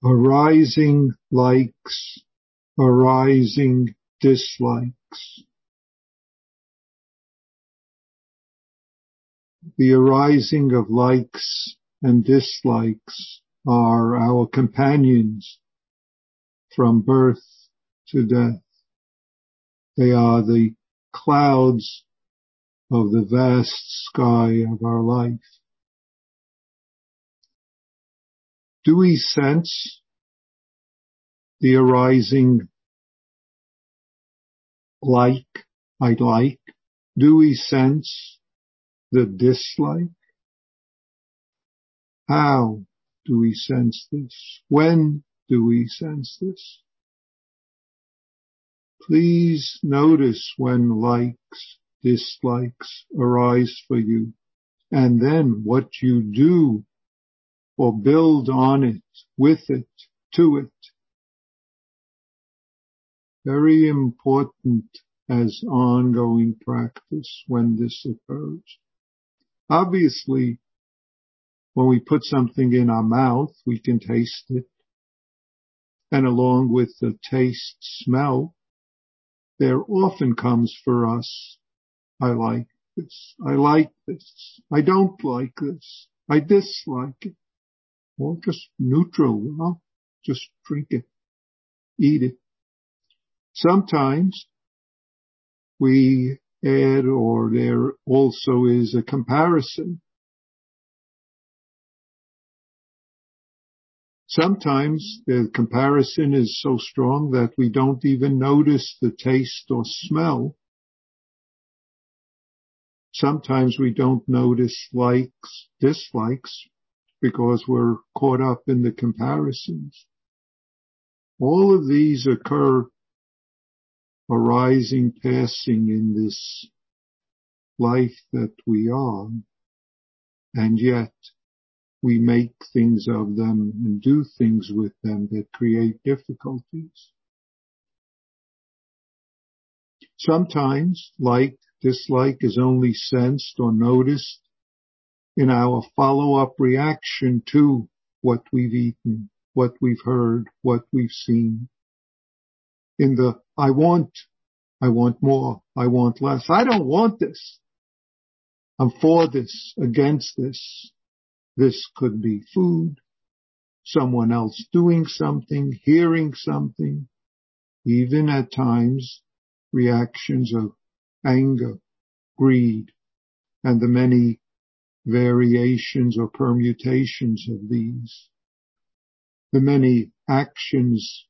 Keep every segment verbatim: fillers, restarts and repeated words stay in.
arising likes, arising dislikes. The arising of likes and dislikes are our companions from birth to death. They are the clouds of the vast sky of our life. Do we sense the arising like, I like? Do we sense the dislike? How do we sense this? When do we sense this? Please notice when likes, dislikes arise for you, and then what you do or build on it, with it, to it. Very important as ongoing practice when this occurs. Obviously, when we put something in our mouth, we can taste it. And along with the taste smell, there often comes for us, I like this, I like this, I don't like this, I dislike it. Or just neutral, you know? Just drink it, eat it. Sometimes we add, or there also is a comparison. Sometimes the comparison is so strong that we don't even notice the taste or smell. Sometimes we don't notice likes, dislikes, because we're caught up in the comparisons. All of these occur arising, passing in this life that we are, and yet we make things of them and do things with them that create difficulties. Sometimes like, dislike is only sensed or noticed in our follow-up reaction to what we've eaten, what we've heard, what we've seen. In the, I want, I want more, I want less. I don't want this. I'm for this, against this. This could be food, someone else doing something, hearing something, even at times reactions of anger, greed, and the many variations or permutations of these, the many actions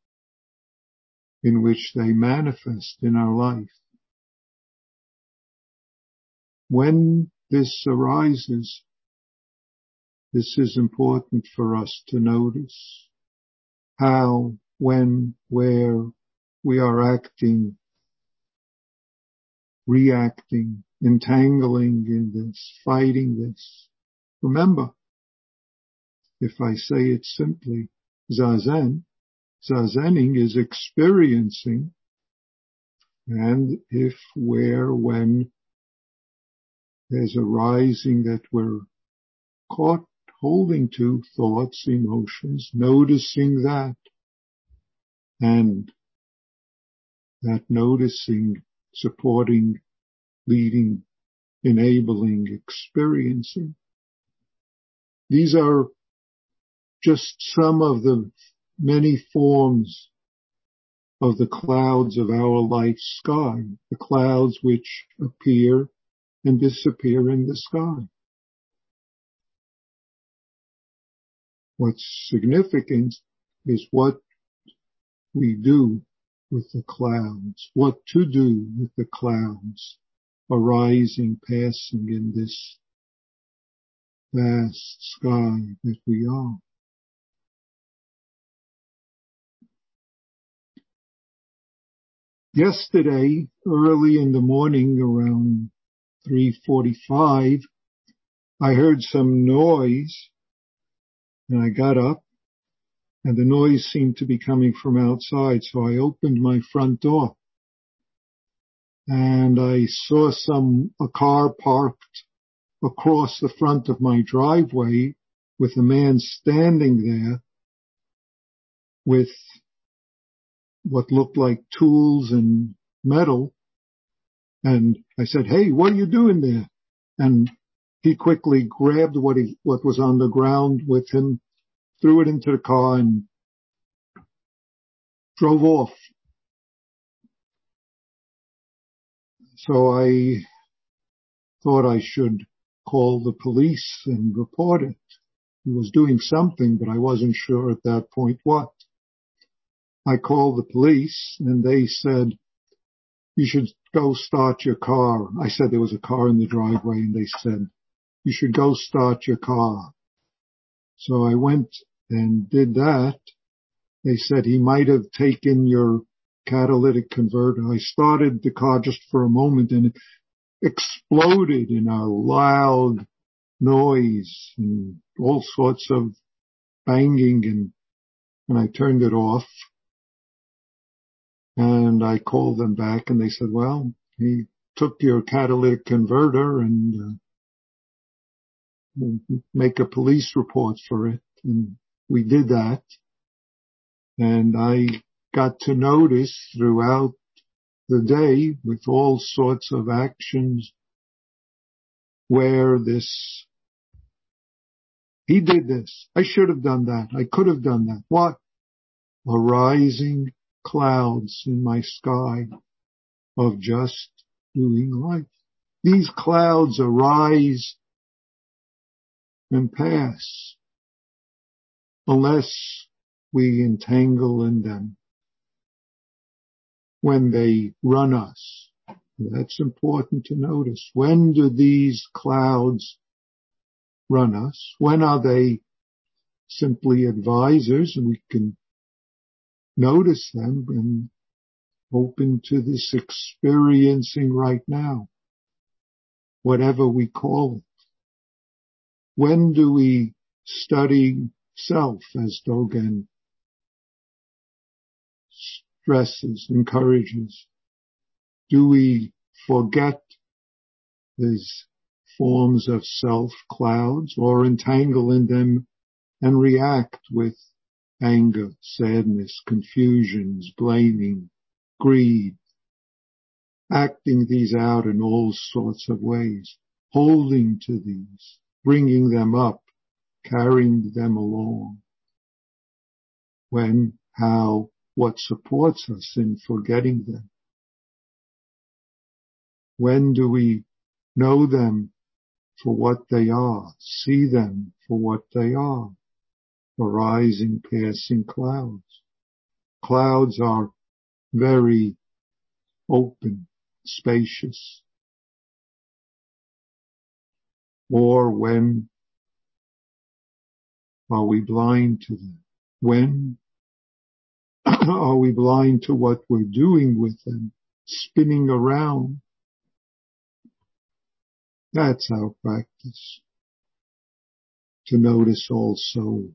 in which they manifest in our life. When this arises, this is important for us to notice how, when, where we are acting, reacting, entangling in this, fighting this. Remember, if I say it simply, Zazen, Zazening is experiencing, and if, where, when there's a rising that we're caught holding to, thoughts, emotions, noticing that, and that noticing, supporting, leading, enabling, experiencing. These are just some of the many forms of the clouds of our life sky, the clouds which appear and disappear in the sky. What's significant is what we do with the clouds, what to do with the clouds arising, passing in this vast sky that we are. Yesterday, early in the morning, around three forty-five, I heard some noise, and I got up, and the noise seemed to be coming from outside, so I opened my front door. And I saw some, a car parked across the front of my driveway with a man standing there with what looked like tools and metal. And I said, "Hey, what are you doing there?" And he quickly grabbed what he, what was on the ground with him, threw it into the car and drove off. So I thought I should call the police and report it. He was doing something, but I wasn't sure at that point what. I called the police and they said, "You should go start your car." I said there was a car in the driveway and they said, "You should go start your car." So I went and did that. They said he might have taken your catalytic converter. I started the car just for a moment and it exploded in a loud noise and all sorts of banging, and, and I turned it off. And I called them back and they said, "Well, he took your catalytic converter and uh, make a police report for it." And we did that. And I got to notice throughout the day with all sorts of actions where this, he did this. I should have done that. I could have done that. What? Arising clouds in my sky of just doing life. These clouds arise and pass unless we entangle in them when they run us. That's important to notice. When do these clouds run us? When are they simply advisors and we can notice them and open to this experiencing right now, whatever we call it? When do we study self, as Dogen stresses, encourages? Do we forget these forms of self clouds or entangle in them and react with anger, sadness, confusions, blaming, greed, acting these out in all sorts of ways, holding to these, bringing them up, carrying them along? When, how, what supports us in forgetting them? When do we know them for what they are, see them for what they are? Arising, passing clouds. Clouds are very open, spacious. Or when are we blind to them? When are we blind to what we're doing with them, spinning around? That's our practice. To notice also,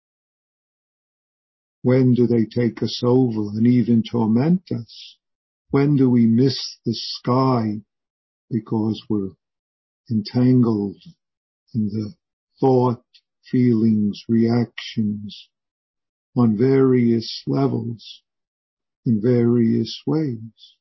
when do they take us over and even torment us? When do we miss the sky because we're entangled in the thought, feelings, reactions on various levels, in various ways?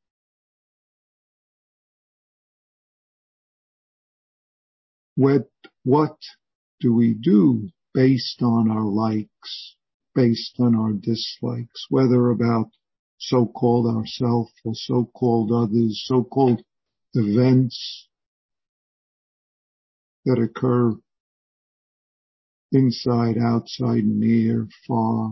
What, what do we do based on our likes, based on our dislikes, whether about so-called ourself or so-called others, so-called events that occur inside, outside, near, far?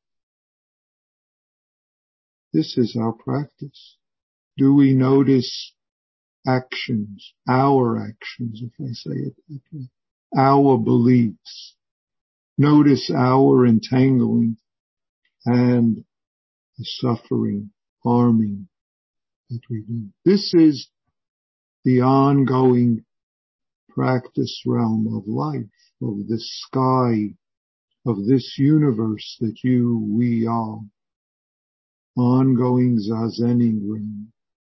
This is our practice. Do we notice actions, our actions, if I say it that way, our beliefs? Notice our entangling and the suffering, harming that we do. This is the ongoing practice realm of life, of this sky, of this universe that you, we are. Ongoing zazening room,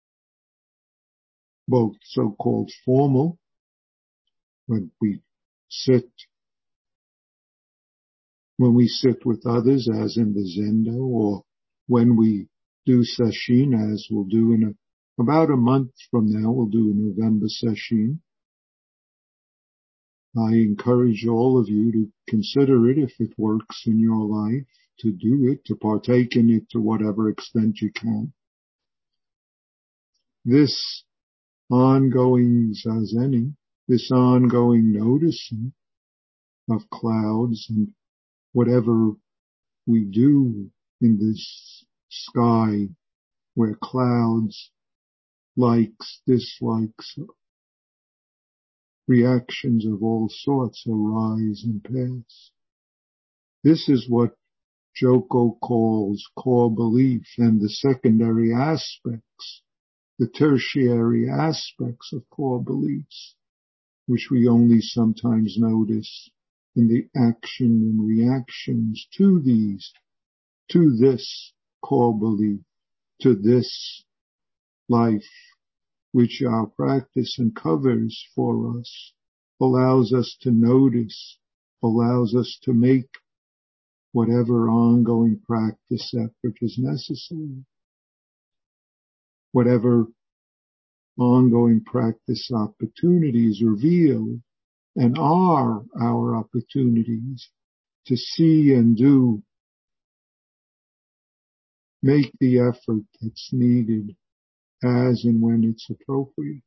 both so-called formal, when we sit When we sit with others, as in the Zendo, or when we do sesshin, as we'll do in a, about a month from now, we'll do a November sesshin. I encourage all of you to consider it if it works in your life, to do it, to partake in it to whatever extent you can. This ongoing zazening, this ongoing noticing of clouds and whatever we do in this sky where clouds, likes, dislikes, reactions of all sorts arise and pass. This is what Joko calls core belief, and the secondary aspects, the tertiary aspects of core beliefs, which we only sometimes notice in the action and reactions to these, to this core belief, to this life, which our practice uncovers for us, allows us to notice, allows us to make whatever ongoing practice effort is necessary, whatever ongoing practice opportunities reveal and are our opportunities to see and do, make the effort that's needed as and when it's appropriate.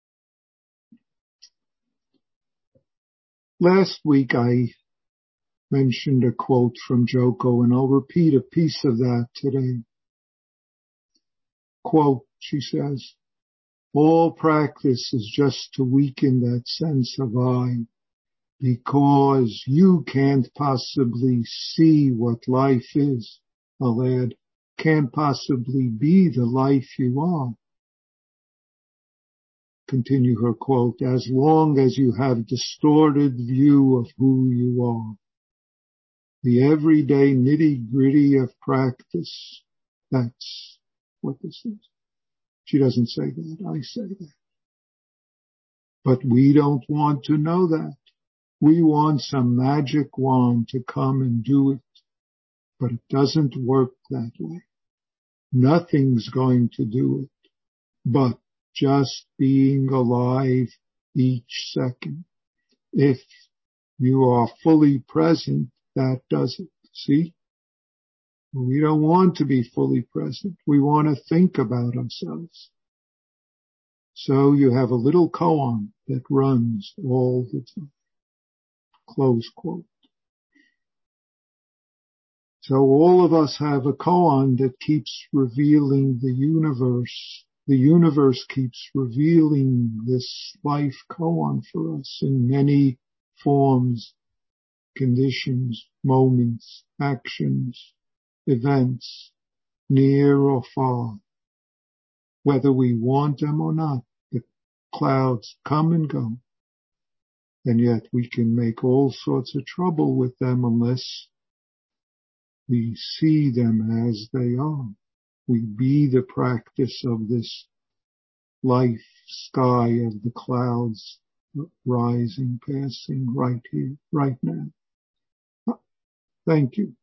Last week I mentioned a quote from Joko, and I'll repeat a piece of that today. Quote, she says, all practice is just to weaken that sense of I, because you can't possibly see what life is. I'll add, can't possibly be the life you are. Continue her quote, as long as you have distorted view of who you are. The everyday nitty-gritty of practice, that's what this is. She doesn't say that, I say that. But we don't want to know that. We want some magic wand to come and do it. But it doesn't work that way. Nothing's going to do it but just being alive each second. If you are fully present, that does it. See? We don't want to be fully present. We want to think about ourselves. So you have a little koan that runs all the time. Close quote. So all of us have a koan that keeps revealing the universe. The universe keeps revealing this life koan for us in many forms, conditions, moments, actions, events, near or far. Whether we want them or not, the clouds come and go. And yet we can make all sorts of trouble with them unless we see them as they are. We be the practice of this life sky of the clouds rising, passing right here, right now. Thank you.